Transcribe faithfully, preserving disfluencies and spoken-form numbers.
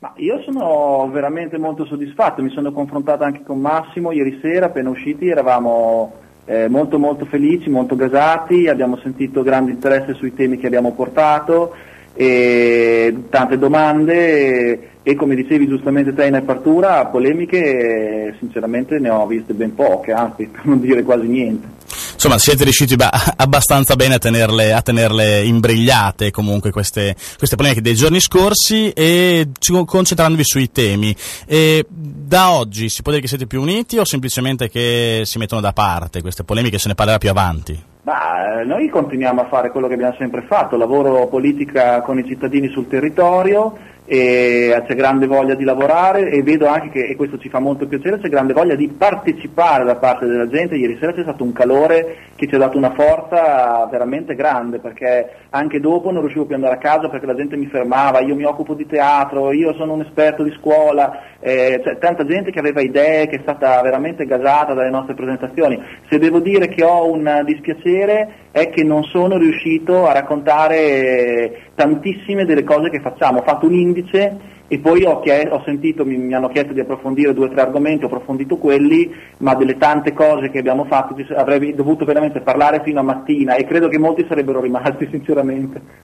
Ma io sono veramente molto soddisfatto, mi sono confrontato anche con Massimo ieri sera, appena usciti eravamo eh, molto molto felici, molto gasati, abbiamo sentito grande interesse sui temi che abbiamo portato, e tante domande e, e come dicevi giustamente te in apertura, polemiche eh, sinceramente ne ho viste ben poche, anzi per non dire quasi niente. Insomma, siete riusciti bah, abbastanza bene a tenerle, a tenerle imbrigliate comunque queste, queste polemiche dei giorni scorsi, e concentrandovi sui temi. E da oggi si può dire che siete più uniti o semplicemente che si mettono da parte queste polemiche e se ne parlerà più avanti? Bah, noi continuiamo a fare quello che abbiamo sempre fatto, lavoro politica con i cittadini sul territorio, e c'è grande voglia di lavorare, e vedo anche che, e questo ci fa molto piacere, c'è grande voglia di partecipare da parte della gente. Ieri sera c'è stato un calore che ci ha dato una forza veramente grande, perché anche dopo non riuscivo più ad andare a casa perché la gente mi fermava: io mi occupo di teatro, io sono un esperto di scuola, eh, c'è tanta gente che aveva idee, che è stata veramente gasata dalle nostre presentazioni. Se devo dire che ho un dispiacere è che non sono riuscito a raccontare tantissime delle cose che facciamo. Ho fatto un indice e poi ho, chied- ho sentito, mi, mi hanno chiesto di approfondire due o tre argomenti, ho approfondito quelli, ma delle tante cose che abbiamo fatto avrei dovuto veramente parlare fino a mattina, e credo che molti sarebbero rimasti sinceramente.